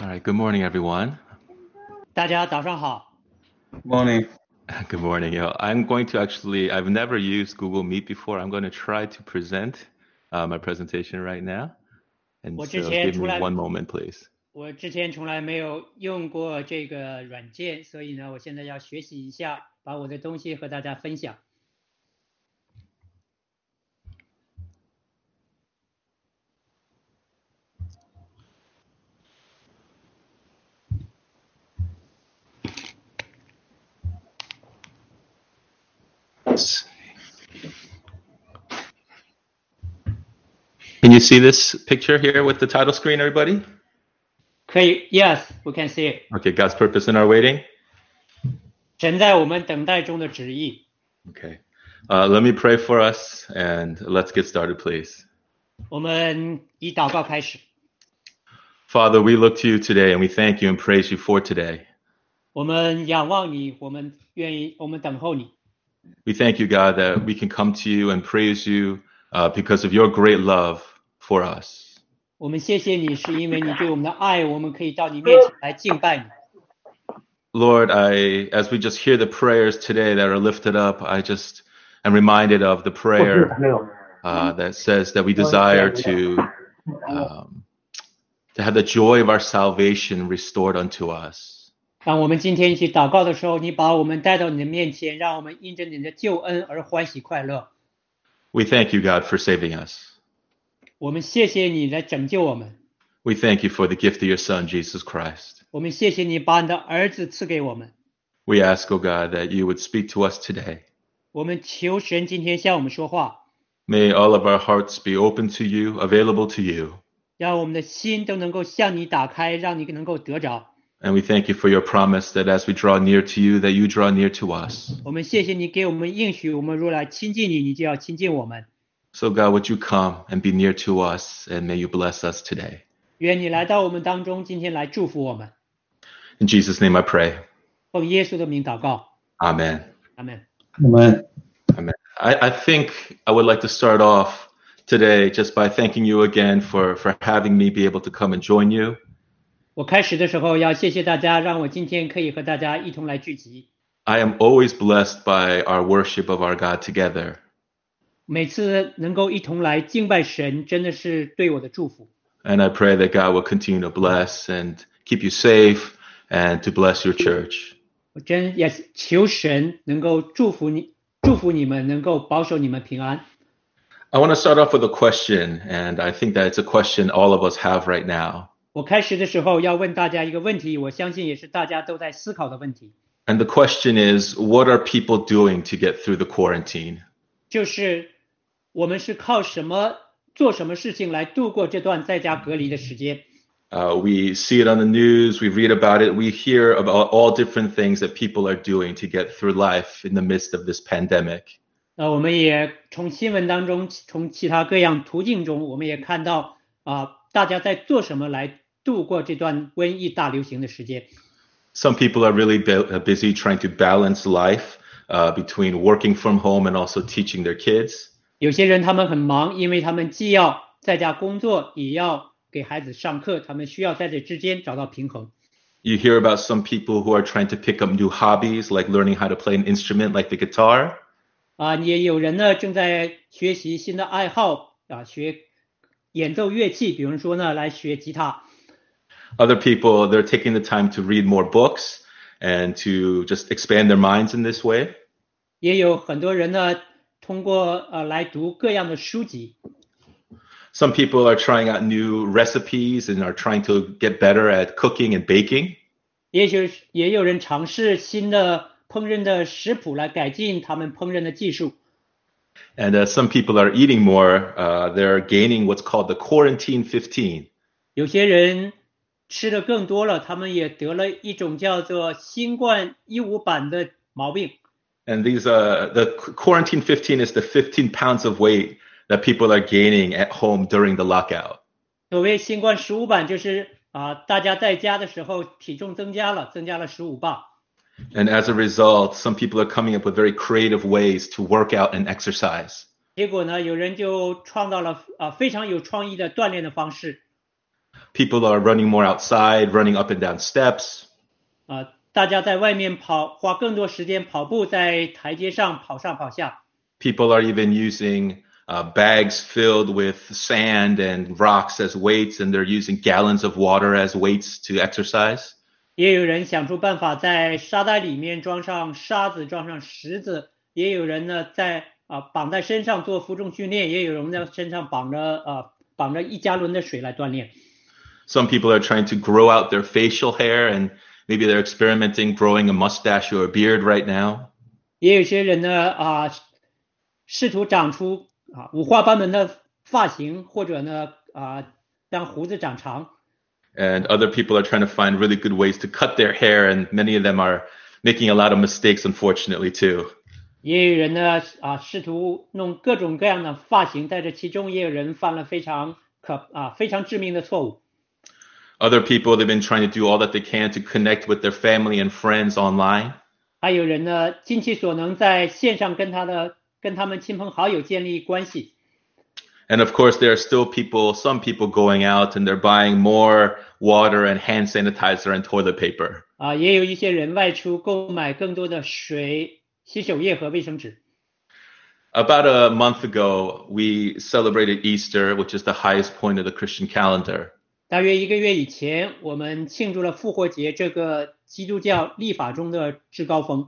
right, good morning, everyone. 大家早上好。 Morning. Good morning. I'm going to I've never used Google Meet before. I'm going to try to present my presentation right now. And 我 so 之前 give 从 me 来 one moment, please. 我之前从来没有用过这个软件，所以呢，我现在要学习一下，把我的东西和大家分享。 Can you see this picture here with the title screen, everybody? 可以 ，Yes, we can see it. Okay, God's purpose in our waiting. 神在我们等待中的旨意。 Okay. Let me pray for us and let's get started, please. 我们以祷告开始。 Father, we look to you today and we thank you and praise you for today. 我们仰望你，我们等候你。 We thank you, God, that we can come to you and praise you because of your great love for us. 我们谢谢你，是因为你对我们的爱，我们可以到你面前来敬拜你。 Lord, as we just hear the prayers today that are lifted up, I just am reminded of the prayer that says that we desire to have the joy of our salvation restored unto us. 当我们今天一起祷告的时候，你把我们带到你的面前，让我们因着你的救恩而欢喜快乐。 We thank you, God, for saving us. 我们谢谢你来拯救我们。 We thank you for the gift of your Son, Jesus Christ. 我们谢谢你把你的儿子赐给我们。 We ask, O God, that you would speak to us today. 我们求神今天向我们说话。 May all of our hearts be open to you, available to you. 让我们的心都能够向你打开，让你能够得着。 And we thank you for your promise that as we draw near to you, that you draw near to us. 我们谢谢你给我们应许，我们若来亲近你，你就要亲近我们。 So God, would you come and be near to us, and may you bless us today. 愿你来到我们当中，今天来祝福我们。 In Jesus' name I pray. 奉耶稣的名祷告。 Amen. 阿门。 Amen. Amen. I think I would like to start off today just by thanking you again for having me be able to come and join you. 我开始的时候要谢谢大家，让我今天可以和大家一同来聚集。 I am always blessed by our worship of our God together. 每次能够一同来敬拜神，真的是对我的祝福。 And I pray that God will continue to bless and keep you safe and to bless your church. 我真也求神能够祝福你们，能够保守你们平安。 I want to start off with a question, and I think that it's a question all of us have right now. 我开始的时候要问大家一个问题，我相信也是大家都在思考的问题， And the question is, what are people doing to get through the quarantine? 就是我们是靠做什么事情来度过这段在家隔离的时间。 We see it on the news, we read about it, we hear about all different things that people are doing to get through life in the midst of this pandemic. 我们也从新闻当中，从其他各样途径中，我们也看到大家在做什么来度过这段瘟疫大流行的时间。 Some people are really busy trying to balance life between working from home and also teaching their kids. 有些人他们很忙，因为他们既要在家工作，也要给孩子上课，他们需要在这之间找到平衡。 You hear about some people who are trying to pick up new hobbies, like learning how to play an instrument like the guitar. 也有人呢正在学习新的爱好学演奏乐器，比如说呢来学吉他。 Other people, they're taking the time to read more books and to just expand their minds in this way. 也有很多人呢通过来读各样的书籍。 Some people are trying out new recipes and are trying to get better at cooking and baking. 也有人尝试新的烹饪的食谱来改进他们烹饪的技术。 And some people are eating more. They're gaining what's called the quarantine 15. 有些人吃的更多了，他们也得了一种叫做新冠15版的毛病。 And the quarantine 15 is the 15 pounds of weight that people are gaining at home during the lockout. 所谓新冠15版，就是大家在家的时候体重增加了15磅。 And as a result, some people are coming up with very creative ways to work out and exercise. 结果呢，有人就创造了非常有创意的锻炼的方式。 People are running more outside, running up and down steps. 大家在外面花更多时间跑步，在台阶上跑上跑下。 People are even using bags filled with sand and rocks as weights, and they're using gallons of water as weights to exercise. 也有人想出办法在沙袋里面装上沙子，装上石子。也有人呢在绑在身上做负重训练，也有人在身上绑着1加仑的水来锻炼。 Some people are trying to grow out their facial hair, and maybe they're experimenting growing a mustache or a beard right now. 也有些人呢试图长出五花八门的发型，或者呢让胡子长长。 And other people are trying to find really good ways to cut their hair, and many of them are making a lot of mistakes, unfortunately, too. 也有人呢试图弄各种各样的发型，在这其中也有人犯了非常致命的错误。 Other people, they've been trying to do all that they can to connect with their family and friends online. 还有人呢尽其所能在线上跟他们亲朋好友建立关系。 And of course, there are still some people going out and they're buying more water and hand sanitizer and toilet paper. 也有一些人外出购买更多的水、洗手液和卫生纸。 About a month ago, we celebrated Easter, which is the highest point of the Christian calendar. 大约1个月以前，我们庆祝了复活节，这个基督教历法中的至高峰。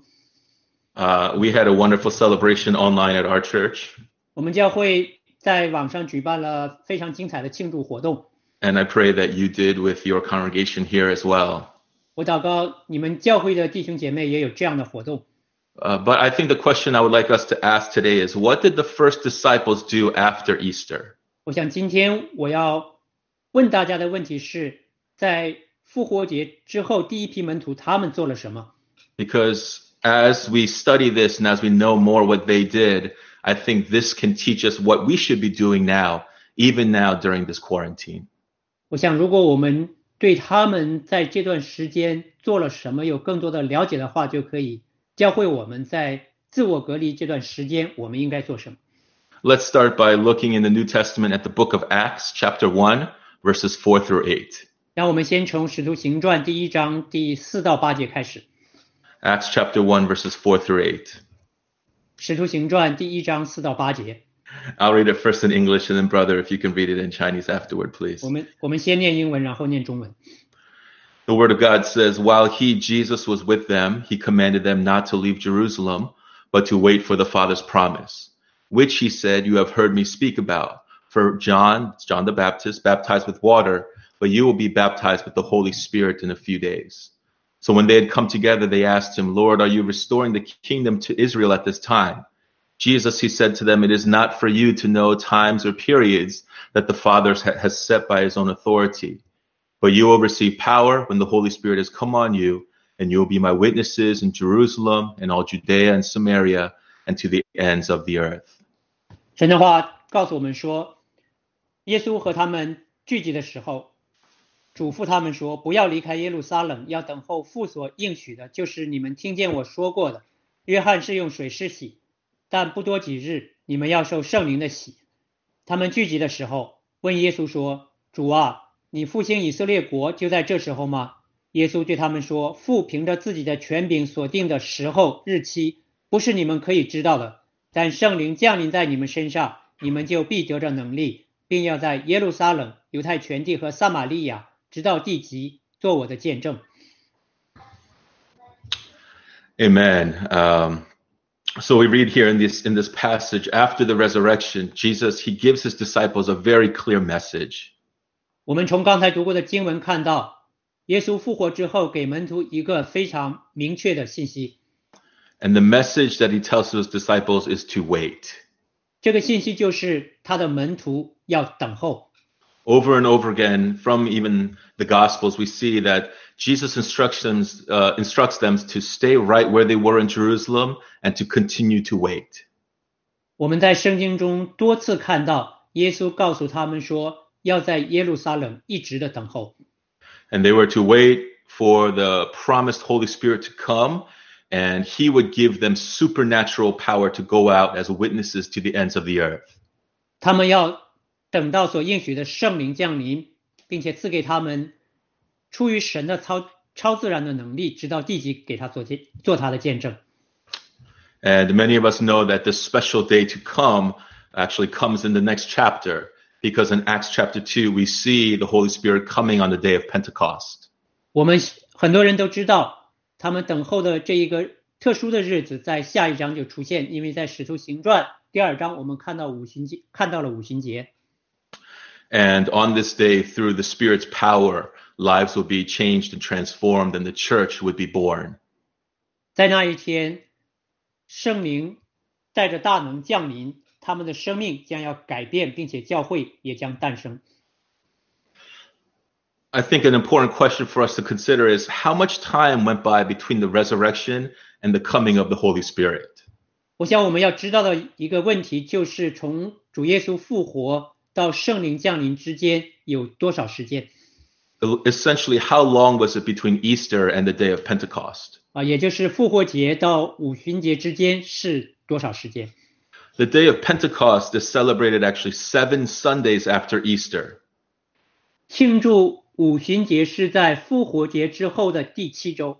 We had a wonderful celebration online at our church. 我们教会在网上举办了非常精彩的庆祝活动。 And I pray that you did with your congregation here as well. 我祷告你们教会的弟兄姐妹也有这样的活动。 But I think the question I would like us to ask today is, what did the first disciples do after Easter? 我想今天我要问大家的问题是，在复活节之后，第一批门徒他们做了什么？ Because as we study this and as we know more what they did, I think this can teach us what we should be doing now, even now during this quarantine. 我想如果我们对他们在这段时间做了什么有更多的了解的话，就可以教会我们在自我隔离这段时间我们应该做什么。 Let's start by looking in the New Testament at the book of Acts, chapter 1, verses 4 through 8. 让我们先从使徒行传第1章第4到8节开始。 Acts chapter 1, verses 4 through 8. 使徒行传第1章4到8节。 I'll read it first in English, and then brother, if you can read it in Chinese afterward, please. 我们先念英文，然后念中文。 The word of God says, while he, Jesus, was with them, he commanded them not to leave Jerusalem, but to wait for the Father's promise, which he said, you have heard me speak about. For John the Baptist, baptized with water, but you will be baptized with the Holy Spirit in a few days. So when they had come together, they asked him, Lord, are you restoring the kingdom to Israel at this time? Jesus, he said to them, it is not for you to know times or periods that the Father has set by his own authority. But you will receive power when the Holy Spirit has come on you, and you will be my witnesses in Jerusalem and all Judea and Samaria and to the ends of the earth. 神的话告诉我们说，耶稣和他们聚集的时候，嘱咐他们说，不要离开耶路撒冷，要等候父所应许的，就是你们听见我说过的。约翰是用水施洗，但不多几日，你们要受圣灵的洗。他们聚集的时候，问耶稣说，主啊，你复兴以色列国就在这时候吗？耶稣对他们说，父凭着自己的权柄所定的时候日期，不是你们可以知道的，但圣灵降临在你们身上，你们就必得着能力，并要在耶路撒冷、犹太全地和撒玛利亚直到地极做我的见证。 Amen. So we read here in this passage, after the resurrection, Jesus, he gives his disciples a very clear message. 我们从刚才读过的经文看到，耶稣复活之后给门徒一个非常明确的信息。 And the message that he tells to his disciples is to wait. 这个信息就是他的门徒要等候。 Over and over again, from even the Gospels, we see that Jesus instructs them to stay right where they were in Jerusalem and to continue to wait. 我们在圣经中多次看到，耶稣告诉他们说，要在耶路撒冷一直的等候。 And they were to wait for the promised Holy Spirit to come, and he would give them supernatural power to go out as witnesses to the ends of the earth. 他们要等到所应许的圣灵降临， 并且赐给他们出于神的超自然的能力，直到地级给他做他的见证。 And many of us know that this special day to come actually comes in the next chapter, because in Acts chapter 2, we see the Holy Spirit coming on the day of Pentecost. 我们很多人都知道，他们等候的这一个特殊的日子在下一章就出现，因为在使徒行传第2章我们看到了五旬节。 And on this day, through the Spirit's power, lives will be changed and transformed, and the church would be born. 在那一天，圣灵带着大能降临，他们的生命将要改变，并且教会也将诞生。 I think an important question for us to consider is how much time went by between the resurrection and the coming of the Holy Spirit? 我想我们要知道的一个问题就是从主耶稣复活到圣灵降临之间有多少时间？ Essentially, how long was it between Easter and the day of Pentecost? 也就是复活节到五旬节之间是多少时间？ The day of Pentecost is celebrated actually 7 Sundays after Easter. 庆祝五旬节是在复活节之后的第7周，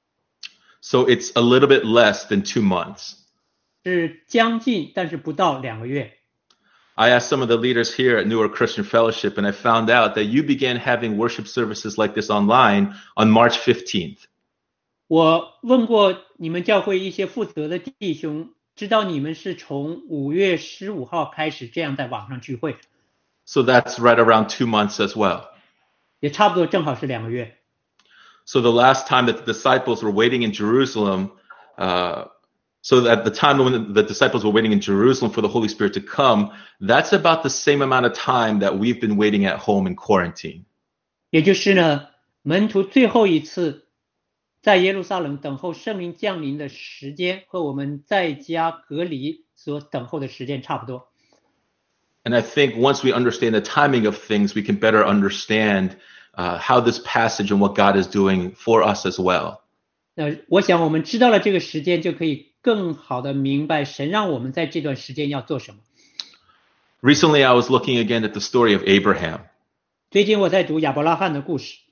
So it's a little bit less than 2 months. 是将近但是不到2个月。 I asked some of the leaders here at Newark Christian Fellowship, and I found out that you began having worship services like this online on March 15th. 我问过你们教会一些负责的弟兄，知道你们是从5月15号开始这样在网上聚会， So that's right around 2 months as well. 也差不多正好是2个月。 So the last time that the disciples were waiting in Jerusalem, so at the time when the disciples were waiting in Jerusalem for the Holy Spirit to come, that's about the same amount of time that we've been waiting at home in quarantine. 也就是呢，门徒最后一次在耶路撒冷等候圣灵降临的时间和我们在家隔离所等候的时间差不多。 And I think once we understand the timing of things, we can better understand how this passage and what God is doing for us as well. 我想我们知道了这个时间，就可以更好的明白神让我们在这段时间要做什么。 Recently, I was looking again at the story of Abraham. 最近我在读亚伯拉罕的故事，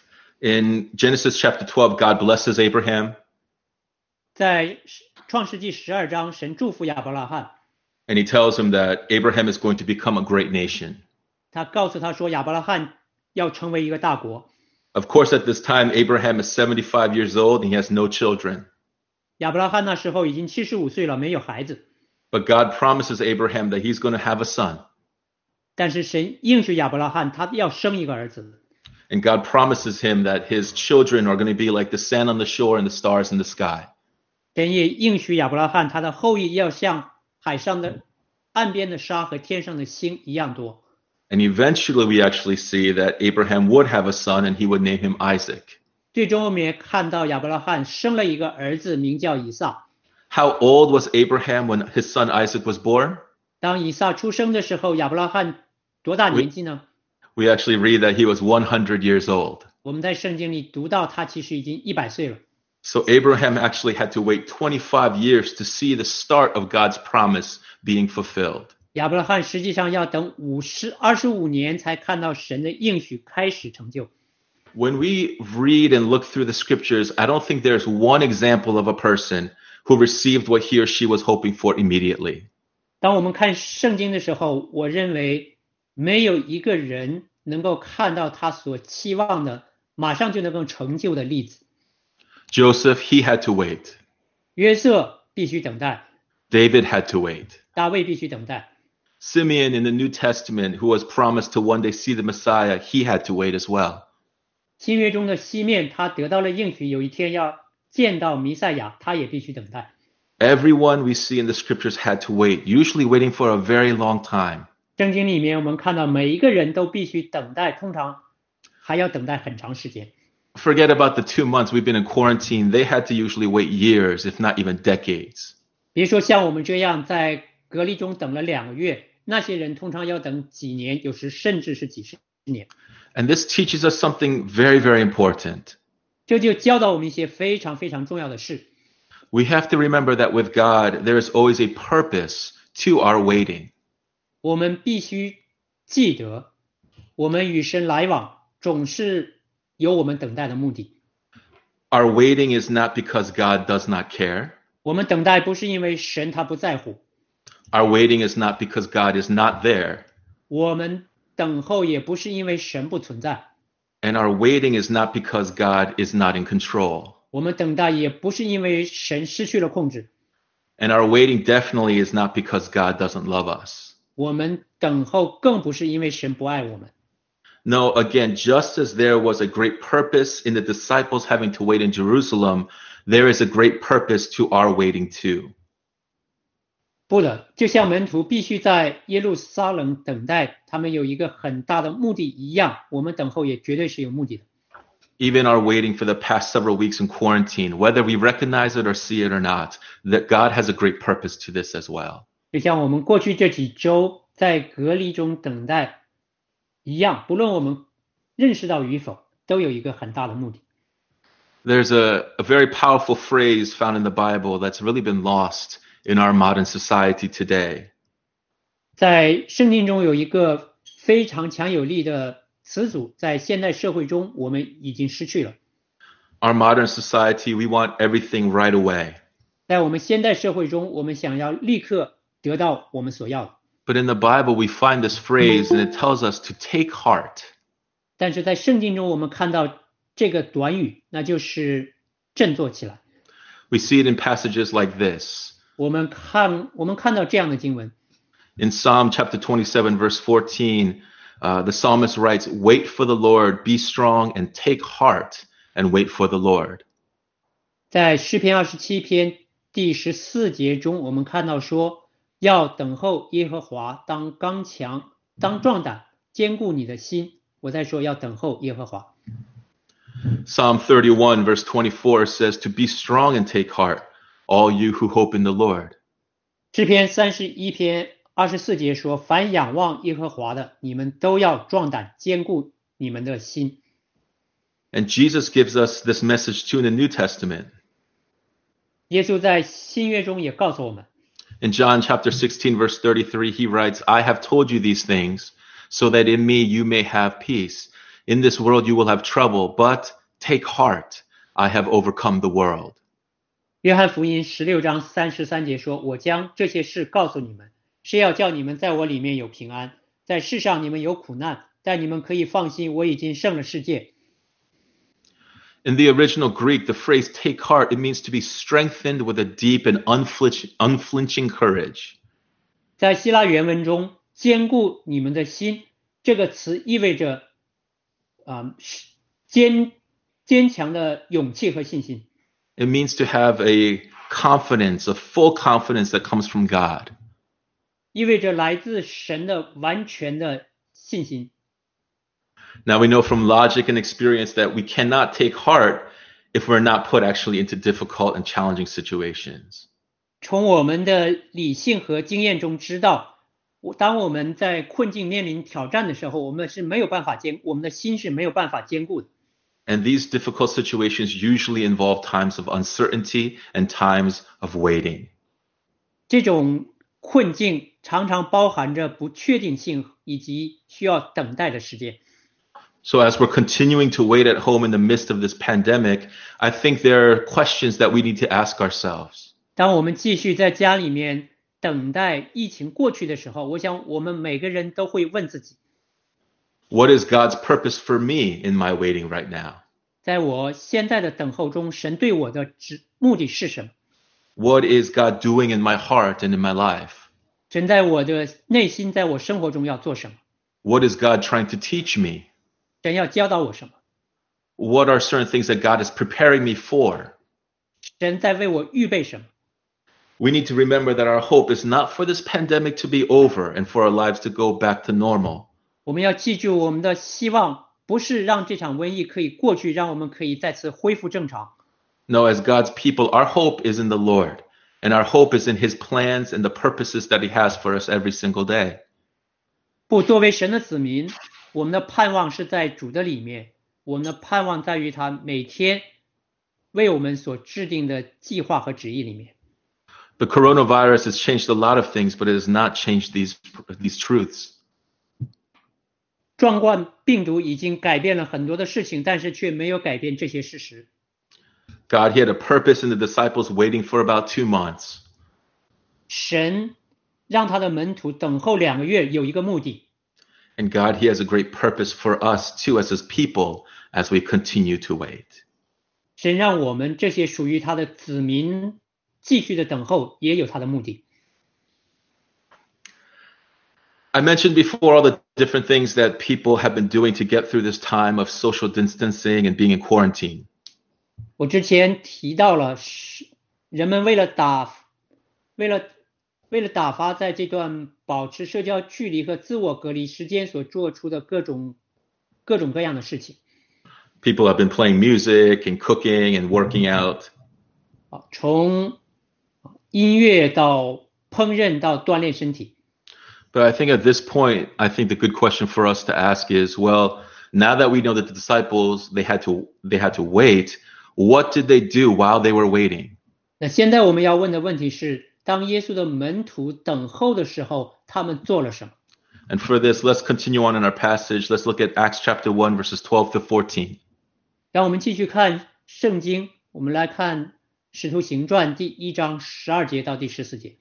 In Genesis chapter 12, God blesses Abraham, 在创世纪12章，神祝福亚伯拉罕， and he tells him that Abraham is going to become a great nation. 他告诉他说亚伯拉罕要成为一个大国。 Of course, at this time, Abraham is 75 years old and he has no children. 亚伯拉罕那时候已经75岁了，没有孩子， But God promises Abraham that he's going to have a son. 但是神应许亚伯拉罕他要生一个儿子， And God promises him that his children are going to be like the sand on the shore and the stars in the sky. 神也应许亚伯拉罕他的后裔要像海上的岸边的沙和天上的星一样多。 And eventually we actually see that Abraham would have a son and he would name him Isaac. 最终我们也看到亚伯拉罕生了一个儿子，名叫以撒。 How old was Abraham when his son Isaac was born? 当以撒出生的时候，亚伯拉罕多大年纪呢？ We actually read that he was 100 years old. 我们在圣经里读到他其实已经100岁了。 So Abraham actually had to wait 25 years to see the start of God's promise being fulfilled. 亚伯拉罕实际上要等25年才看到神的应许开始成就。 When we read and look through the scriptures, I don't think there's one example of a person who received what he or she was hoping for immediately. 当我们看圣经的时候，我认为没有一个人能够看到他所期望的马上就能够成就的例子。 Joseph, he had to wait. 约瑟必须等待， David had to wait. 大卫必须等待， Simeon in the New Testament, who was promised to one day see the Messiah, he had to wait as well. 新约中的西面他得到了应许，有一天要见到弥赛亚，他也必须等待。 Everyone we see in the scriptures had to wait, usually waiting for a very long time. 圣经里面我们看到每一个人都必须等待，通常还要等待很长时间。 Forget about the 2 months we've been in quarantine. They had to usually wait years, if not even decades. 别说像我们这样在隔离中等了2个月，那些人通常要等几年，有时甚至是几十年。 And this teaches us something very, very important. 这就教导我们一些非常非常重要的事。 We have to remember that with God, there is always a purpose to our waiting. 我们必须记得， 我们与神来往总是有我们等待的目的。 Our waiting is not because God does not care. 我们等待不是因为神他不在乎， Our waiting is not because God is not there. 我们等候也不是因为神不存在， And our waiting is not because God is not in control. 我们等待也不是因为神失去了控制， And our waiting definitely is not because God doesn't love us. 我们等候更不是因为神不爱我们。 No, again, just as there was a great purpose in the disciples having to wait in Jerusalem, there is a great purpose to our waiting too. 不的，就像门徒必须在耶路撒冷等待，他们有一个很大的目的一样，我们等候也绝对是有目的的。 Even our waiting for the past several weeks in quarantine, whether we recognize it or see it or not, that God has a great purpose to this as well. 就像我们过去这几周在隔离中等待一样，不论我们认识到与否，都有一个很大的目的。 There's a very powerful phrase found in the Bible that's really been lost in our modern society today. 在圣经中有一个非常强有力的词组，在现代社会中我们已经失去了。 Our modern society, we want everything right away. 在我们现代社会中，我们想要立刻得到我们所要的。 But in the Bible, we find this phrase and it tells us to take heart. 但是在圣经中，我们看到这个短语，那就是振作起来。 We see it in passages like this. 我们看到这样的经文， In Psalm chapter 27, verse 14, the psalmist writes, "Wait for the Lord, be strong, and take heart, and wait for the Lord." 在诗篇27篇第14节中，我们看到说，要等候耶和华，当刚强，当壮胆，坚固你的心。我在说要等候耶和华。 Psalm 31, verse 24 says, "To be strong and take heart, all you who hope in the Lord." 诗篇31篇24节说，凡仰望耶和华的，你们都要壮胆，坚固你们的心。 And Jesus gives us this message too in the New Testament. 耶稣在新约中也告诉我们， In John chapter 16, verse 33, he writes, "I have told you these things, so that in me you may have peace. In this world you will have trouble, but take heart, I have overcome the world." 约翰福音16章33节说，我将这些事告诉你们，是要叫你们在我里面有平安，在世上你们有苦难，但你们可以放心，我已经胜了世界。 In the original Greek, the phrase take heart, it means to be strengthened with a deep and unflinching courage. 在希腊原文中，坚固你们的心这个词意味着坚强的勇气和信心。 It means to have a confidence, a full confidence that comes from God. 意味着来自神的完全的信心。 Now we know from logic and experience that we cannot take heart if we're not put actually into difficult and challenging situations. 从我们的理性和经验中知道，当我们在困境面临挑战的时候，我们的心是没有办法坚固的。 And these difficult situations usually involve times of uncertainty and times of waiting. 这种困境常常包含着不确定性以及需要等待的时间。 So as we're continuing to wait at home in the midst of this pandemic, I think there are questions that we need to ask ourselves. 当我们继续在家里面等待疫情过去的时候，我想我们每个人都会问自己， What is God's purpose for me in my waiting right now? 在我现在的等候中，神对我的目的是什么？ What is God doing in my heart and in my life? 神在我的内心，在我生活中要做什么？ What is God trying to teach me? 神要教导我什么？ What are certain things that God is preparing me for? 神在为我预备什么？ We need to remember that our hope is not for this pandemic to be over and for our lives to go back to normal. 我们要记住，我们的希望不是让这场瘟疫可以过去，让我们可以再次恢复正常。 No, as God's people, our hope is in the Lord, and our hope is in His plans and the purposes that He has for us every single day. 不，作为神的子民，我们的盼望是在主的里面，我们的盼望在于他每天为我们所制定的计划和旨意里面。 The coronavirus has changed a lot of things, but it has not changed these truths. 壮冠病毒已经改变了很多的事情，但是却没有改变这些事实。 God, He had a purpose in the disciples waiting for about 2 months. 神让他的门徒等候2个月，有一个目的。 And God, He has a great purpose for us too as His people as we continue to wait. 神让我们这些属于他的子民继续的等候，也有他的目的。 I mentioned before all the different things that people have been doing to get through this time of social distancing and being in quarantine. 我之前提到了，人们为了打发在这段保持社交距离和自我隔离时间所做出的各种各样的事情。 People have been playing music and cooking and working out. 从音乐到烹饪到锻炼身体。 But I think at this point, I think the good question for us to ask is, well, now that we know that the disciples, they had to wait, what did they do while they were waiting? 那现在我们要问的问题是，当耶稣的门徒等候的时候，他们做了什么？ And for this, let's continue on in our passage. Let's look at Acts chapter 1, verses 12 to 14. 让我们继续看圣经，我们来看使徒行传第1章12节到第14节。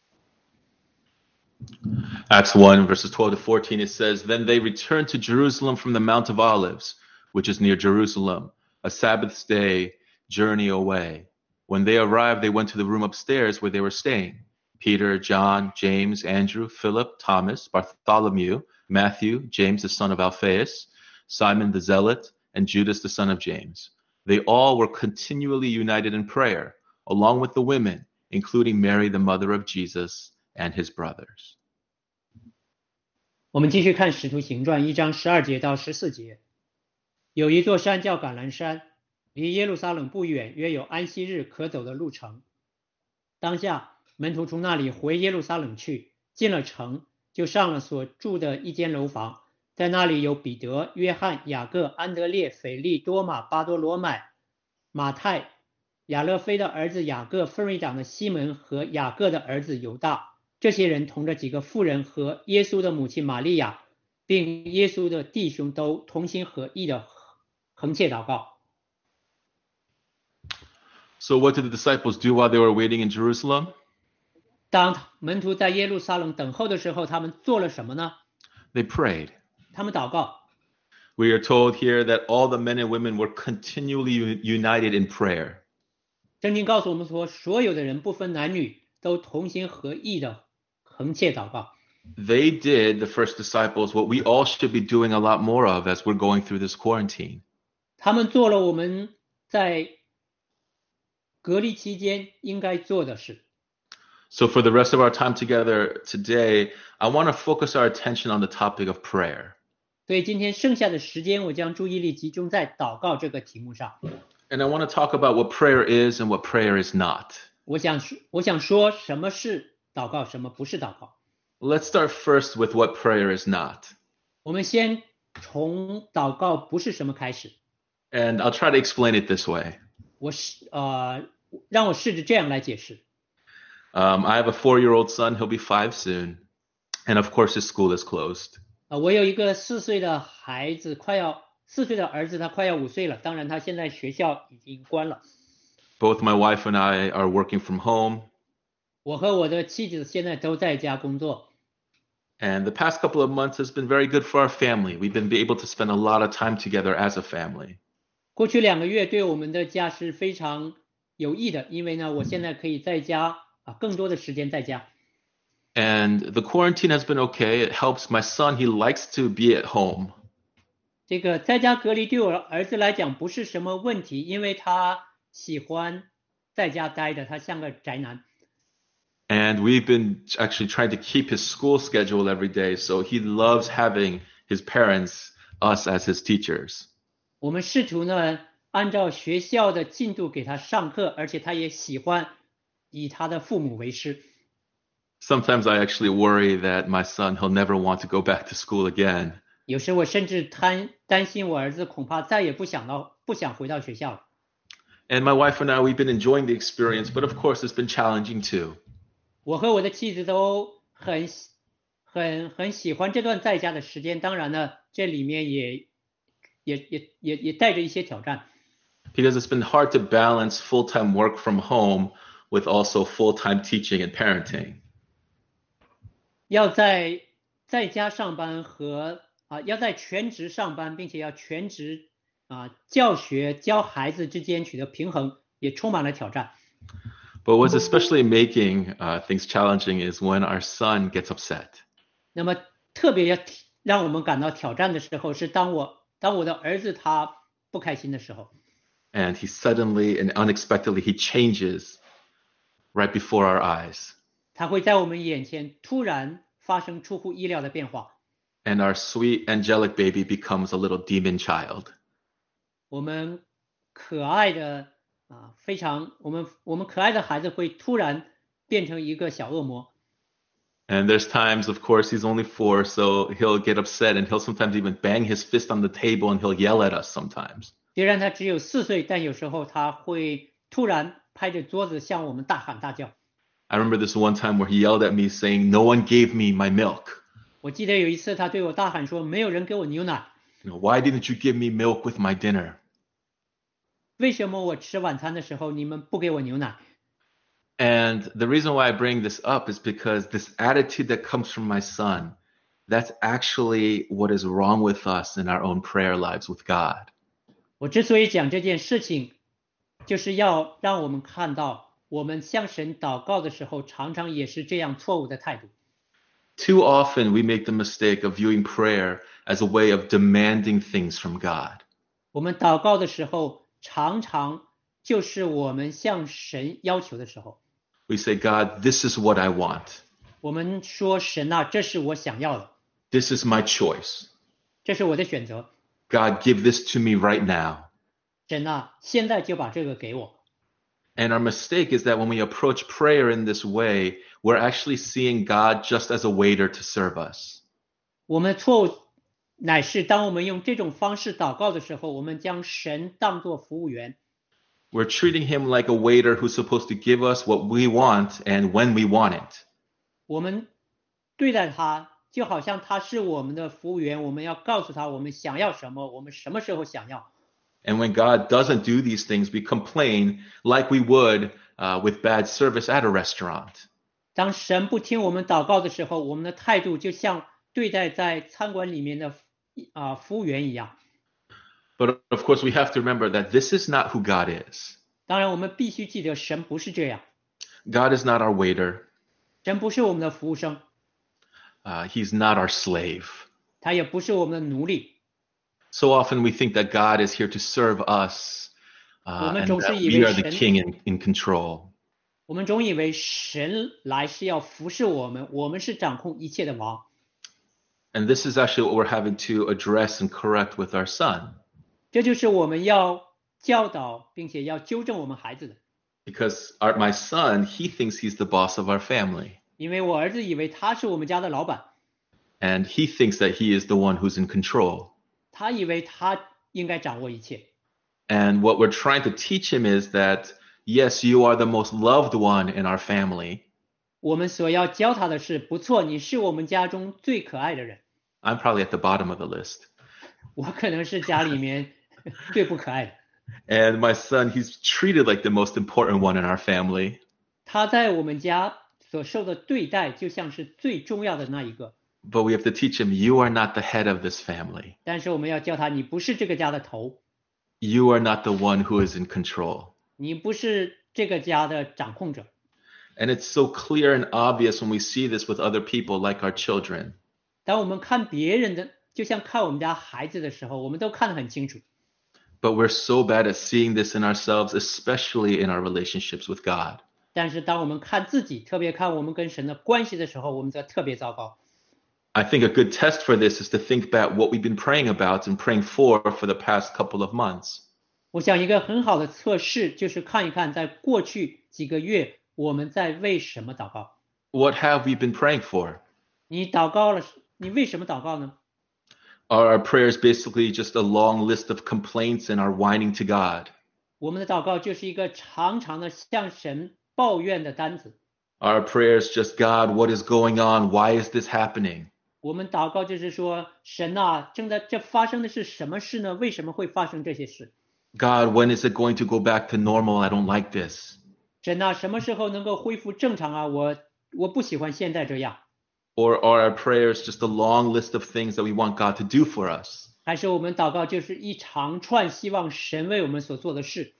Acts 1, verses 12 to 14, it says, Then they returned to Jerusalem from the Mount of Olives, which is near Jerusalem, a Sabbath's day journey away. When they arrived, they went to the room upstairs where they were staying. Peter, John, James, Andrew, Philip, Thomas, Bartholomew, Matthew, James the son of Alphaeus, Simon the Zealot, and Judas the son of James. They all were continually united in prayer, along with the women, including Mary the mother of Jesus, and his brothers. 我们继续看使徒行传1章12节到14节。有一座山叫橄榄山，离耶路撒冷不远，约有安息日可走的路程。当下门徒从那里回耶路撒冷去，进了城，就上了所住的一间楼房，在那里有彼得、约翰、雅各、安德烈、腓力、多马、巴多罗买、马太、亚勒菲的儿子雅各、奋锐长的西门和雅各的儿子犹大。这些人同着几个妇人和耶稣的母亲玛利亚，并耶稣的弟兄都同心合意的横切祷告。 So what did the disciples do while they were waiting in Jerusalem? 当门徒在耶路撒冷等候的时候，他们做了什么呢？ They prayed. 他们祷告。 We are told here that all the men and women were continually united in prayer. 圣经告诉我们说，所有的人不分男女，都同心合意的横切祷告。 They did, the first disciples, what we all should be doing a lot more of as we're going through this quarantine. 他们做了我们在隔离期间应该做的事。 So for the rest of our time together today, I want to focus our attention on the topic of prayer. 所以今天剩下的时间，我将注意力集中在祷告这个题目上。 And I want to talk about what prayer is and what prayer is not. 我想说什么是祷告，什么不是祷告。 Let's start first with what prayer is not. 我们先从祷告不是什么开始。 And I'll try to explain it this way. 让我试着这样来解释。 I have a 4-year-old son. He'll be 5 soon. And of course, his school is closed. 我有一个4岁的孩子，4岁的儿子，他快要5岁了。当然，他现在学校已经关了。 Both my wife and I are working from home. 我和我的妻子现在都在家工作。 And the past couple of months has been very good for our family. We've been able to spend a lot of time together as a family. 过去2个月对我们的家是非常有益的，因为呢，我现在可以在家更多的时间在家。 And the quarantine has been okay. It helps my son. He likes to be at home. 这个在家隔离对我儿子来讲不是什么问题，因为他喜欢在家待的，他像个宅男。 And we've been actually trying to keep his school schedule every day. So he loves having his parents, us as his teachers. 我们试图呢，按照学校的进度给他上课，而且他也喜欢以他的父母为师。 Sometimes I actually worry that my son, he'll never want to go back to school again. 有时我甚至担心我儿子恐怕再也不想回到学校了。 And my wife and I, we've been enjoying the experience, but of course it's been challenging too. 我和我的妻子都很喜欢这段在家的时间，当然呢， 这里面也带着一些挑战。 Because it's been hard to balance full-time work from home with also full-time teaching and parenting. 要在家上班和要在全职上班，并且要全职教学教孩子之间取得平衡，也充满了挑战。 But what's especially making things challenging is when our son gets upset. 那么特别要让我们感到挑战的时候，是当我的儿子他不开心的时候。 And he suddenly and unexpectedly he changes right before our eyes. 他会在我们眼前突然发生出乎意料的变化。 And our sweet angelic baby becomes a little demon child. 我们可爱的我们可爱的孩子会突然变成一个小恶魔。 And there's times, of course, he's only 4, so he'll get upset and he'll sometimes even bang his fist on the table and he'll yell at us sometimes. 虽然他只有4岁，但有时候他会突然拍着桌子向我们大喊大叫。 I remember this one time where he yelled at me saying, "No one gave me my milk." 我记得有一次他对我大喊说，没有人给我牛奶。 Why didn't you give me milk with my dinner? 为什么我吃晚餐的时候你们不给我牛奶？ And the reason why I bring this up is because this attitude that comes from my son, that's actually what is wrong with us in our own prayer lives with God. 我之所以讲这件事情，就是要让我们看到，我们向神祷告的时候，常常也是这样错误的态度。 Too often we make the mistake of viewing prayer as a way of demanding things from God. 我们祷告的时候，常常就是我们向神要求的时候。 We say, "God, this is what I want. 我们说，神啊，这是我想要的， This is my choice. 这是我的选择。 God, give this to me right now." 神啊，现在就把这个给我。 And our mistake is that when we approach prayer in this way, we're actually seeing God just as a waiter to serve us. 我们错误乃是当我们用这种方式祷告的时候，我们将神当作服务员。 We're treating him like a waiter who's supposed to give us what we want and when we want it. 我们对待他就好像他是我们的服务员，我们要告诉他我们想要什么，我们什么时候想要。 And when God doesn't do these things, we complain like we would with bad service at a restaurant. 当神不听我们祷告的时候，我们的态度就像对待在餐馆里面的服务员一样。 But of course, we have to remember that this is not who God is. 当然，我们必须记得神不是这样， God is not our waiter. 神不是我们的服务生， He's not our slave. 他也不是我们的奴隶。 So often we think that God is here to serve us and that we are the king in control. 我们总以为神来是要服侍我们，我们是掌控一切的王。 And this is actually what we're having to address and correct with our son. 这就是我们要教导并且要纠正我们孩子的。 Because my son, he thinks he's the boss of our family. 因为我儿子以为他是我们家的老板， And he thinks that he is the one who's in control. 他以为他应该掌握一切。 And what we're trying to teach him is that, yes, you are the most loved one in our family. 我们所要教他的是，不错，你是我们家中最可爱的人。 I'm probably at the bottom of the list. 我可能是家里面最不可爱的。 And my son, he's treated like the most important one in our family. 他在我们家所受的对待就像是最重要的那一个。 But we have to teach him, you are not the head of this family. 但是我们要教他，你不是这个家的头， You are not the one who is in control. 你不是这个家的掌控者。 And it's so clear and obvious when we see this with other people like our children. 当我们看别人的，就像看我们家孩子的时候，我们都看得很清楚。 But we're so bad at seeing this in ourselves, especially in our relationships with God. 但是当我们看自己，特别看我们跟神的关系的时候，我们则特别糟糕。 I think a good test for this is to think back what we've been praying about and praying for the past couple of months. 我想一个很好的测试就是看一看，在过去几个月我们在为什么祷告。 What have we been praying for? 你祷告了，你为什么祷告呢？ Are our prayers basically just a long list of complaints and our whining to God? 我们的祷告就是一个长长的向神抱怨的单子。 Are our prayers just, God, what is going on? Why is this happening? 我们祷告就是说，神啊，这发生的是什么事呢？为什么会发生这些事？ God, when is it going to go back to normal? I don't like this. 神啊，什么时候能够恢复正常啊？我不喜欢现在这样。 Or are our prayers just a long list of things that we want God to do for us? 还是我们祷告就是一长串希望神为我们所做的事？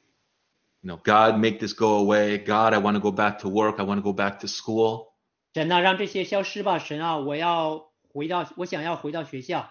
God, make this go away. God, I want to go back to work. I want to go back to school. 神啊，让这些消失吧！神啊，我想要回到学校。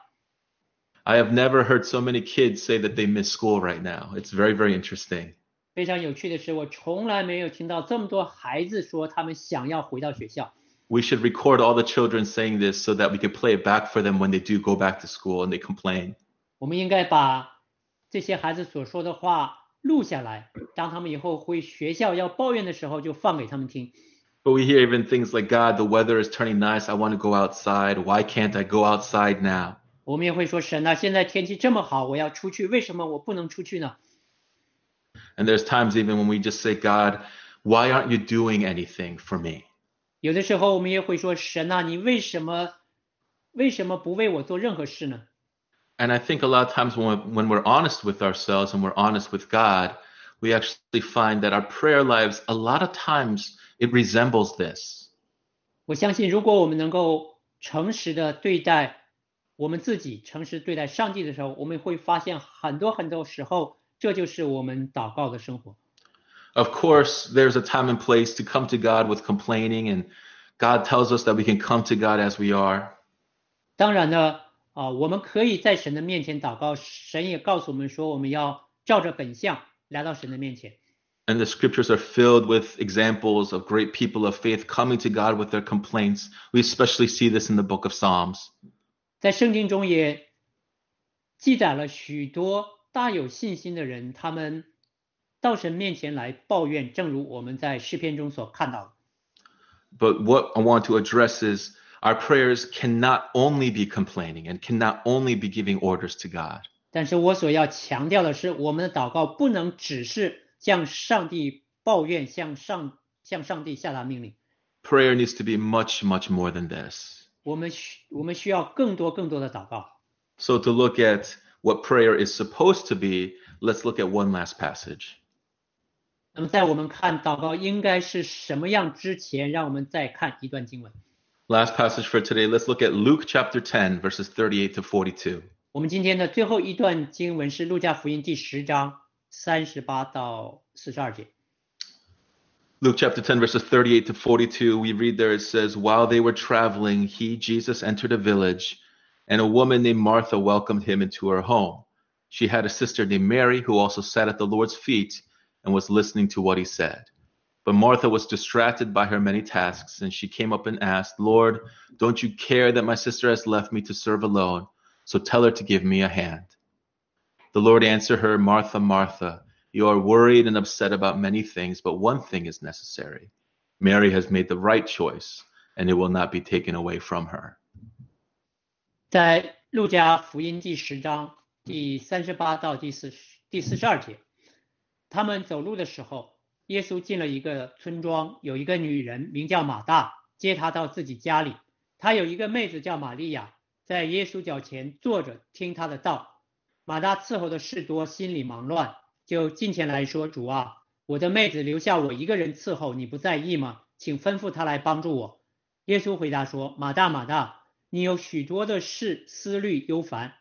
I have never heard so many kids say that they miss school right now. It's very, very interesting. 非常有趣的是，我从来没有听到这么多孩子说他们想要回到学校。 We should record all the children saying this so that we can play it back for them when they do go back to school and they complain. 我们应该把这些孩子所说的话录下来，当他们以后回学校要抱怨的时候，就放给他们听。 But we hear even things like, God, the weather is turning nice. I want to go outside. Why can't I go outside now? 我们也会说，神啊，现在天气这么好，我要出去，为什么我不能出去呢？ And there's times even when we just say, God, why aren't you doing anything for me? 有的时候我们也会说，神啊，你为什么不为我做任何事呢？ And I think a lot of times when we're honest with ourselves and we're honest with God, we actually find that our prayer lives, a lot of times, it resembles this. 我相信，如果我们能够诚实的对待我们自己，诚实对待上帝的时候，我们会发现很多时候，这就是我们祷告的生活。 Of course, there's a time and place to come to God with complaining, and God tells us that we can come to God as we are. 当然呢，我们可以在神的面前祷告，神也告诉我们说，我们要照着本相来到神的面前。 And the scriptures are filled with examples of great people of faith coming to God with their complaints. We especially see this in the book of Psalms. 在圣经中也记载了许多大有信心的人，他们到神面前来抱怨，正如我们在诗篇中所看到的。 But what I want to address is our prayers cannot only be complaining and cannot only be giving orders to God. 但是我所要强调的是，我们的祷告不能只是向上帝抱怨，向上帝下达命令。 Prayer needs to be much, much more than this. 我们需要更多的祷告。 So to look at what prayer is supposed to be, let's look at one last passage. 那么在我们看祷告应该是什么样之前，让我们再看一段经文。 Last passage for today, let's look at Luke chapter 10, verses 38 to 42. 我们今天的最后一段经文是路加福音第10章38到42节。 Luke chapter 10, verses 38 to 42, we read there, it says, While they were traveling, he, Jesus, entered a village, and a woman named Martha welcomed him into her home. She had a sister named Mary who also sat at the Lord's feet and was listening to what he said. But Martha was distracted by her many tasks, and she came up and asked, Lord, don't you care that my sister has left me to serve alone? So tell her to give me a hand. The Lord answered her, Martha, Martha, you are worried and upset about many things, but one thing is necessary. Mary has made the right choice, and it will not be taken away from her. 在路加福音第10章第38到第42节，他们走路的时候，耶稣进了一个村庄，有一个女人名叫马大，接他到自己家里。她有一个妹子叫玛利亚，在耶稣脚前坐着听他的道。马大伺候的事多，心里忙乱，就近前来说：主啊，我的妹子留下我一个人伺候，你不在意吗？请吩咐她来帮助我。耶稣回答说：马大，马大，你有许多的事思虑忧烦，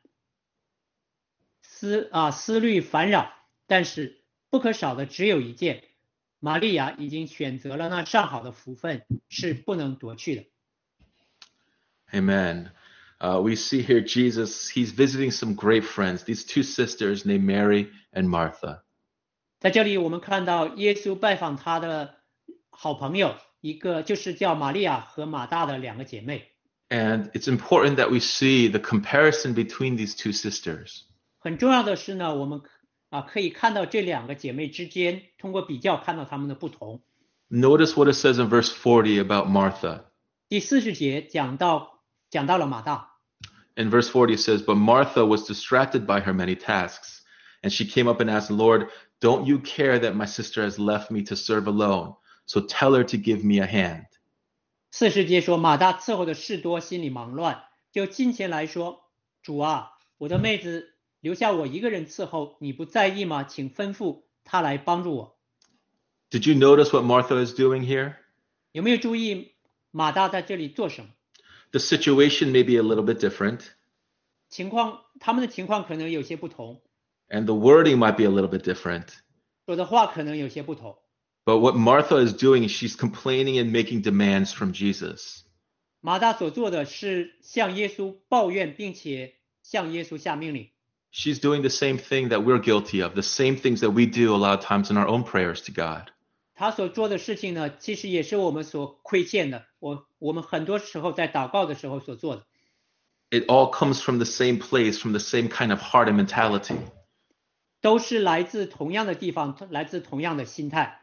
思虑烦扰，但是不可少的只有一件。玛利亚已经选择了那上好的福分，是不能夺去的。 Amen. We see here Jesus, he's visiting some great friends, these two sisters named Mary and Martha. 在这里我们看到耶稣拜访他的好朋友，一个就是叫玛利亚和马大的两个姐妹。 And it's important that we see the comparison between these two sisters. 很重要的是呢，我们可以看到这两个姐妹之间，通过比较看到她们的不同。 Notice what it says in verse 40 about Martha. 第40节讲到了马大。 In verse 40 it says, But Martha was distracted by her many tasks, and she came up and asked, Lord, don't you care that my sister has left me to serve alone? So tell her to give me a hand. 40节说，马大伺候的事多，心里忙乱。 就近前来说：主啊，我的妹子留下我一个人伺候，你不在意吗？请吩咐她来帮助我。 Did you notice what Martha is doing here? 有没有注意马大在这里做什么？ The situation may be a little bit different, 他们的情况可能有些不同， and the wording might be a little bit different. 说的话可能有些不同。 But what Martha is doing is she's complaining and making demands from Jesus. 马大所做的是向耶稣抱怨，并且向耶稣下命令。 She's doing the same thing that we're guilty of, the same things that we do a lot of times in our own prayers to God. 他所做的事情呢，其实也是我们所亏欠的，我们很多时候在祷告的时候所做的。 It all comes from the same place, from the same kind of heart and mentality. 都是来自同样的地方，来自同样的心态。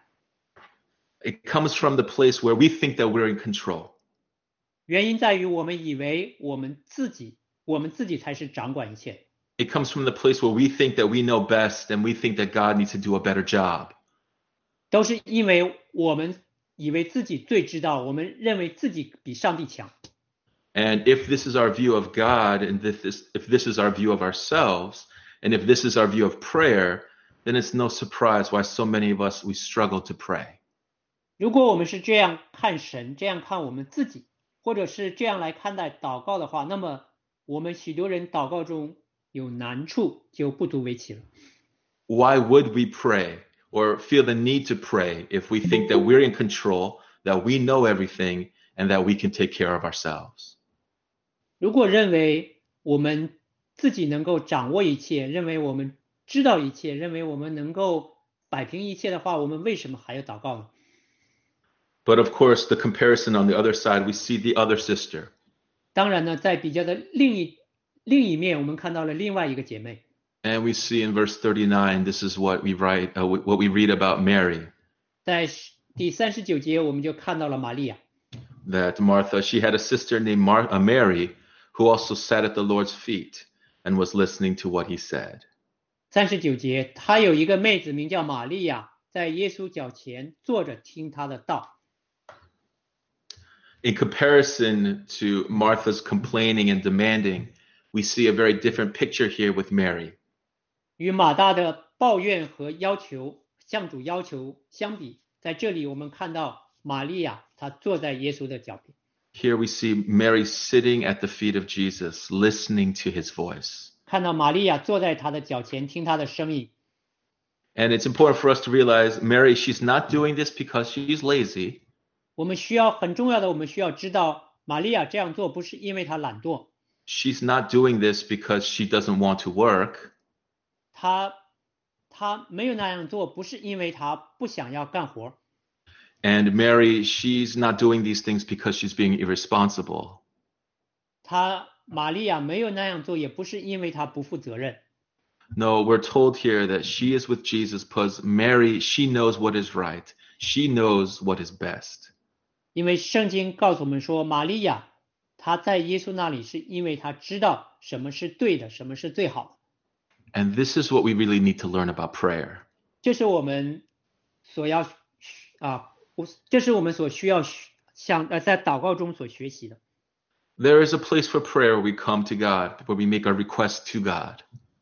It comes from the place where we think that we're in control. 原因在于我们以为我们自己才是掌管一切。 It comes from the place where we think that we know best and we think that God needs to do a better job. 都是因为我们以为自己最知道，我们认为自己比上帝强。 And if this is our view of God, and if this is our view of ourselves, and if this is our view of prayer, then it's no surprise why so many of us, we struggle to pray. 如果我们是这样看神，这样看我们自己，或者是这样来看待祷告的话，那么我们许多人祷告中有难处，就不足为奇了。 Why would we pray or feel the need to pray if we think that we're in control, that we know everything, and that we can take care of ourselves? 如果认为我们自己能够掌握一切，认为我们知道一切，认为我们能够摆平一切的话，我们为什么还要祷告呢？ But of course, the comparison on the other side, we see the other sister. 当然呢，在比较的另一面，我们看到了另外一个姐妹。 And we see in verse 39, this is what we read about Mary. 在第39节，我们就看到了玛利亚。 That Martha, she had a sister named Mary, who also sat at the Lord's feet and was listening to what he said. 39节，她有一个妹子名叫玛利亚，在耶稣脚前坐着听他的道。 In comparison to Martha's complaining and demanding, we see a very different picture here with Mary. 与马大的抱怨和要求向主要求相比，在这里我们看到玛利亚她坐在耶稣的脚边。 Here we see Mary sitting at the feet of Jesus, listening to his voice. 看到玛利亚坐在他的脚前听他的声音。 And it's important for us to realize Mary, she's not doing this because she's lazy. 我们很重要的，我们需要知道，玛利亚这样做不是因为她懒惰， She's not doing this because she doesn't want to work. 她没有那样做，不是因为她不想要干活。 And Mary, she's not doing these things because she's being irresponsible. 玛利亚没有那样做，也不是因为她不负责任。 No, we're told here that she is with Jesus because Mary, she knows what is right. She knows what is best. 因为圣经告诉我们说，玛利亚她在耶稣那里是因为她知道什么是对的，什么是最好的。 And this is what we really need to learn about prayer. 这是我们所要这是我们所需要在祷告中所学习的。 There is a place for prayer where we come to God, where we make our requests to God.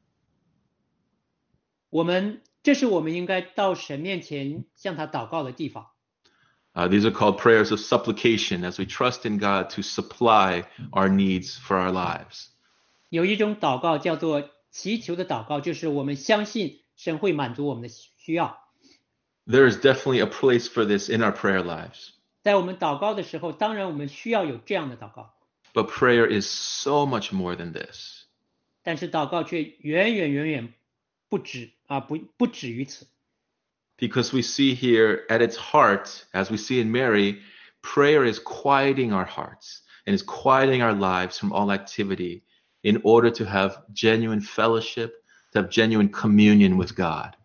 这是我们应该到神面前向他祷告的地方。 These are called prayers of supplication as we trust in God to supply our needs for our lives. 有一种祷告叫做祈求的祷告，就是我们相信神会满足我们的需要。 There is definitely a place for this in our prayer lives. 在我们祷告的时候，当然我们需要有这样的祷告， But prayer is so much more than this. 但是祷告却远远不止于此。 Because we see here at its heart, as we see in Mary, prayer is quieting our hearts and is quieting our lives from all activity in order to have genuine fellowship, to have genuine communion with God.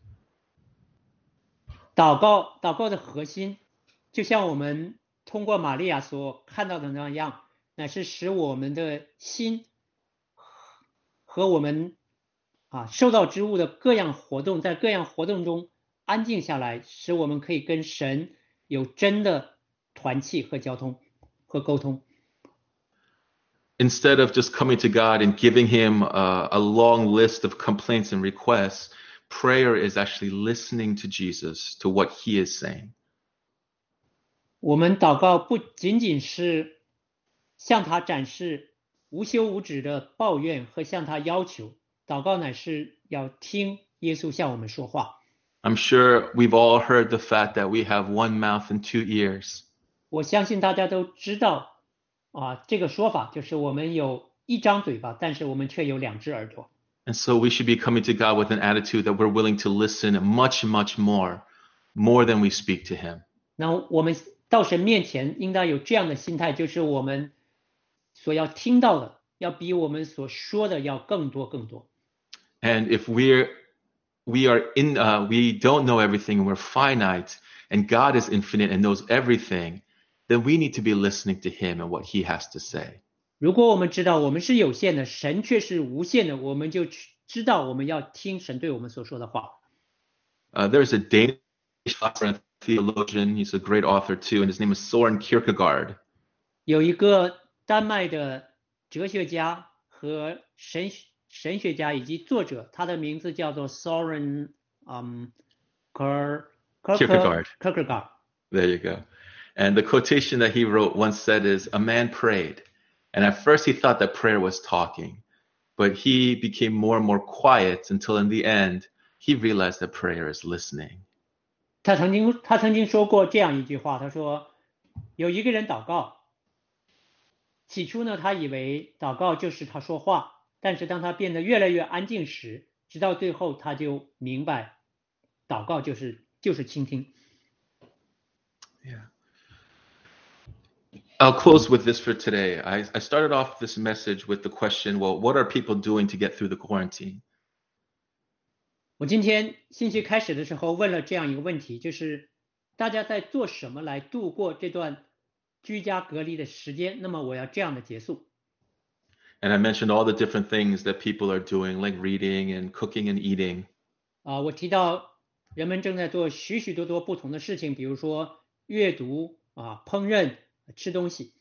祷告的核心，就像我们通过玛利亚所看到的那样，乃是使我们的心和我们受到之物的各样活动，在各样活动中安静下来，使我们可以跟神有真的团契和交通和沟通。 instead of just coming to God and giving him a long list of complaints and requests, prayer is actually listening to Jesus, to what he is saying. 我们祷告不仅仅是向他展示无休无止的抱怨和向他要求，祷告乃是要听耶稣向我们说话。 I'm sure we've all heard the fact that we have one mouth and two ears. 我相信大家都知道这个说法，就是我们有一张嘴巴，但是我们却有两只耳朵。 And so we should be coming to God with an attitude that we're willing to listen much, much more than we speak to him. 那我们到神面前应当有这样的心态，就是我们所要听到的要比我们所说的要更多更多。 And if we don't know everything and we're finite and God is infinite and knows everything, then we need to be listening to him and what he has to say. 如果我们知道我们是有限的，神却是无限的，我们就知道我们要听神对我们所说的话。 There's a Danish theologian, he's a great author too, and his name is Søren Kierkegaard. 有一个丹麦的哲学家和神学家以及作者，他的名字叫做 Søren Kierkegaard。 There you go. And the quotation that he wrote once said is, a man prayed, and at first he thought that prayer was talking, but he became more and more quiet until in the end he realized that prayer is listening. 他曾经说过这样一句话，他说有一个人祷告，起初呢他以为祷告就是他说话，但是当他变得越来越安静时，直到最后他就明白祷告就是倾听。 Yeah. I'll close with this for today. I started off this message with the question, well, what are people doing to get through the quarantine? 我今天信息开始的时候问了这样一个问题，就是大家在做什么来度过这段居家隔离的时间？那么我要这样的结束。 And I mentioned all the different things that people are doing, like reading and cooking and eating. 我提到人们正在做许许多多不同的事情，比如说阅读烹饪、吃东西。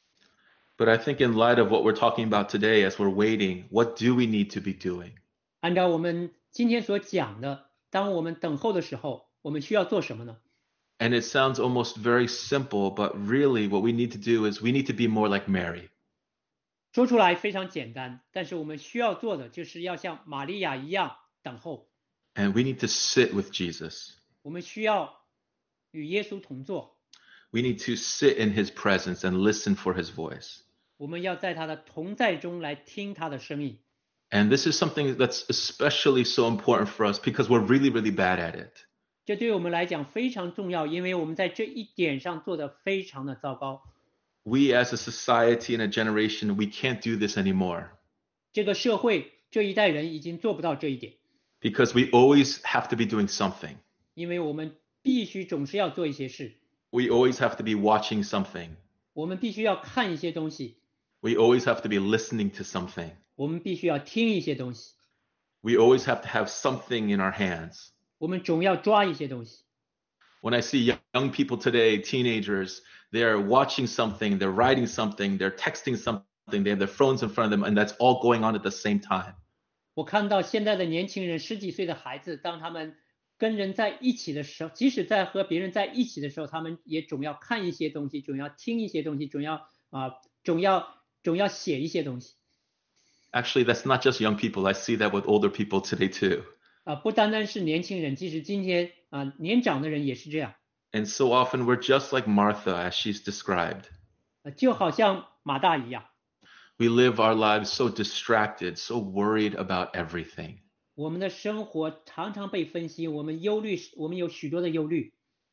But I think in light of what we're talking about today as we're waiting, what do we need to be doing? 按照我们今天所讲的，当我们等候的时候，我们需要做什么呢？ And it sounds almost very simple, but really what we need to do is we need to be more like Mary. 说出来非常简单，但是我们需要做的就是要像玛利亚一样等候。 And we need to sit with Jesus. 我们需要与耶稣同坐。 We need to sit in his presence and listen for his voice. 我们要在他的同在中来听他的声音。 And this is something that's especially so important for us because we're really, really bad at it. 这对我们来讲非常重要，因为我们在这一点上做得非常的糟糕。 We as a society and a generation, we can't do this anymore. 这个社会这一代人已经做不到这一点。 Because we always have to be doing something. 因为我们必须总是要做一些事。 We always have to be watching something. 我们必须要看一些东西。 We always have to be listening to something. 我们必须要听一些东西。 We always have to have something in our hands. 我们总要抓一些东西。 When I see young people today, teenagers, they're watching something, they're writing something, they're texting something, they have their phones in front of them, and that's all going on at the same time. 我看到现在的年轻人十几岁的孩子，当他们跟人在一起的时候，即使在和别人在一起的时候，他们也总要看一些东西，总要听一些东西，总要写一些东西。 Actually, that's not just young people. I see that with older people today too. 不单单是年轻人，即使今天年长的人也是这样。 And so often we're just like Martha, as she's described. 就好像马大一样。 We live our lives so distracted, so worried about everything. 我们的生活常常被分析，我们忧虑，我们有许多的忧虑。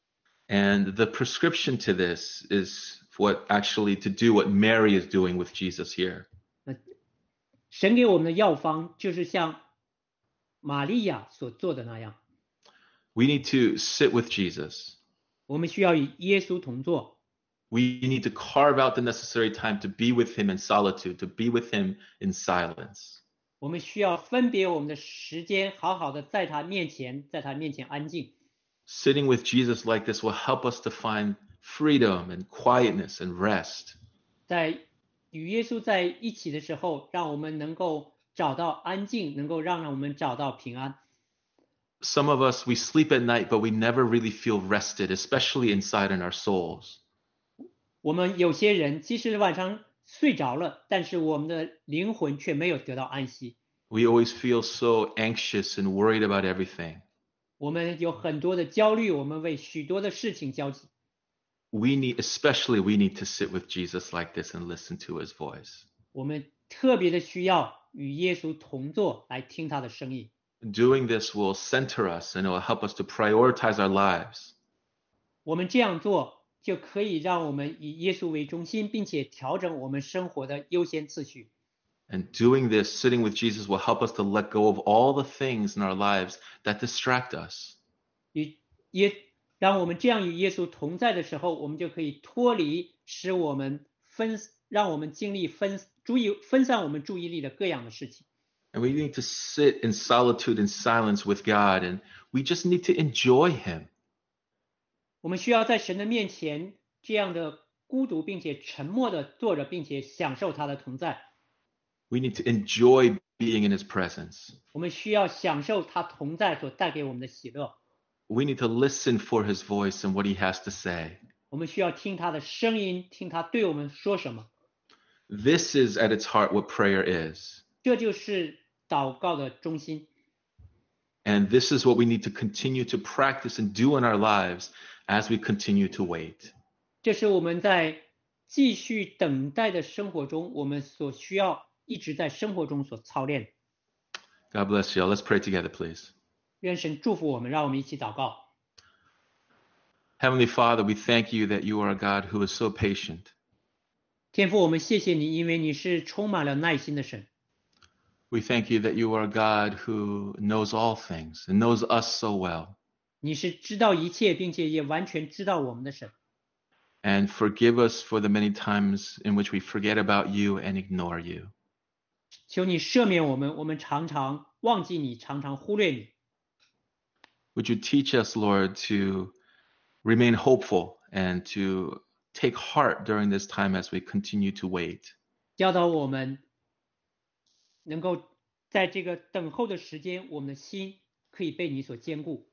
And the prescription to this is to do what Mary is doing with Jesus here. 神给我们的药方就是像玛利亚所做的那样。 We need to sit with Jesus. 我们需要与耶稣同坐。 We need to carve out the necessary time to be with him in solitude, to be with him in silence. 我们需要分别我们的时间，好好的在他面前安静。 Sitting with Jesus like this will help us to find freedom and quietness and rest. 在与耶稣在一起的时候，让我们能够找到安静，能够让我们找到平安。 Some of us, we sleep at night, but we never really feel rested, especially inside in our souls. 我们有些人即使晚上睡着了，但是我们的灵魂却没有得到安息。 We always feel so anxious and worried about everything. 我们有很多的焦虑，我们为许多的事情焦急。 Especially we need to sit with Jesus like this and listen to his voice. 我们特别的需要与耶稣同坐，来听他的声音。 Doing this will center us and it will help us to prioritize our lives. 我们这样做就可以让我们以耶稣为中心，并且调整我们生活的优先次序。 And doing this, sitting with Jesus, will help us to let go of all the things in our lives that distract us. 让我们这样与耶稣同在的时候，我们就可以脱离让我们精力分散我们注意力的各样的事情。 And we need to sit in solitude and silence with God, and we just need to enjoy him. 我们需要在神的面前这样的孤独并且沉默的坐着，并且享受他的同在。 We need to enjoy being in his presence. 我们需要享受他同在所带给我们的喜乐。 We need to listen for his voice and what he has to say. 我们需要听他的声音，听他对我们说什么。 This is at its heart what prayer is. 这就是祷告的中心。 And this is what we need to continue to practice and do in our lives as we continue to wait. 这是我们在继续等待的生活中，我们所需要一直在生活中所操练。 God bless you. Let's pray together, please. 愿神祝福我们，让我们一起祷告。 Heavenly Father, we thank you that you are a God who is so patient. 天父，我们谢谢你，因为你是充满了耐心的神。 We thank you that you are a God who knows all things and knows us so well. 你是知道一切，并且也完全知道我们的神。 And forgive us for the many times in which we forget about you and ignore you. 求你赦免我们，我们常常忘记你，常常忽略你。 Would you teach us, Lord, to remain hopeful and to take heart during this time as we continue to wait? 教导我们能够在这个等候的时间，我们的心可以被你所坚固。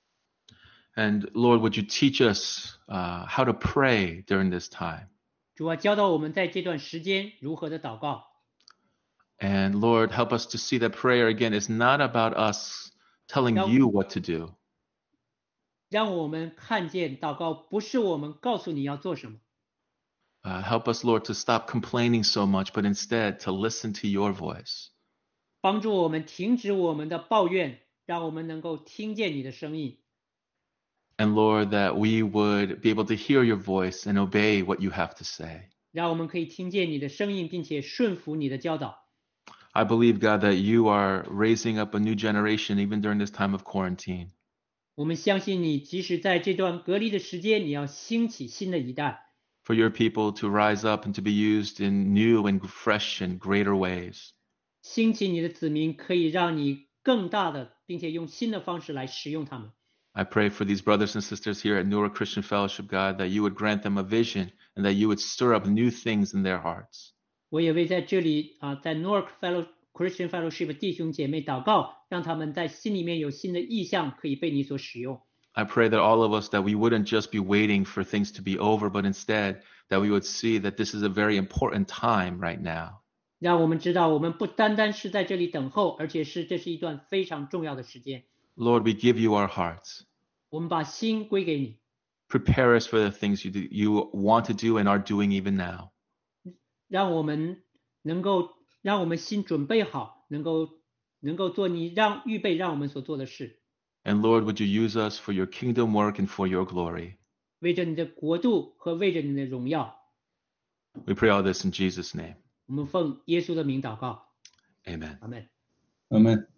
And Lord, would you teach us how to pray during this time? 主啊，教导我们在这段时间如何的祷告。 And Lord, help us to see that prayer again is not about us telling you what to do. 让我们看见祷告不是我们告诉你要做什么。 Help us, Lord, to stop complaining so much, but instead to listen to your voice. 帮助我们停止我们的抱怨，让我们能够听见你的声音。 And Lord, that we would be able to hear your voice and obey what you have to say. 让我们可以听见你的声音，并且顺服你的教导。 I believe, God, that you are raising up a new generation even during this time of quarantine. 我们相信你，即使在这段隔离的时间，你要兴起新的一代。 For your people to rise up and to be used in new and fresh and greater ways. 兴起你的子民，可以让你更大的，并且用新的方式来使用他们。 I pray for these brothers and sisters here at Newark Christian Fellowship, God, that you would grant them a vision and that you would stir up new things in their hearts. 我也为在这里在 Newark Christian Fellowship 弟兄姐妹祷告，让他们在心里面有新的意向，可以被你所使用。 I pray that all of us, that we wouldn't just be waiting for things to be over, but instead that we would see that this is a very important time right now. 让我们知道，我们不单单是在这里等候，而且这是一段非常重要的时间。 Lord, we give you our hearts. 我们把心归给你。 Prepare us for the things you want to do and are doing even now. 让我们心准备好，能够做你预备让我们所做的事。 And Lord, would you use us for your kingdom work and for your glory? 为着你的国度和为着你的荣耀。 We pray all this in Jesus' name. 我们奉耶稣的名祷告。 Amen. Amen. Amen.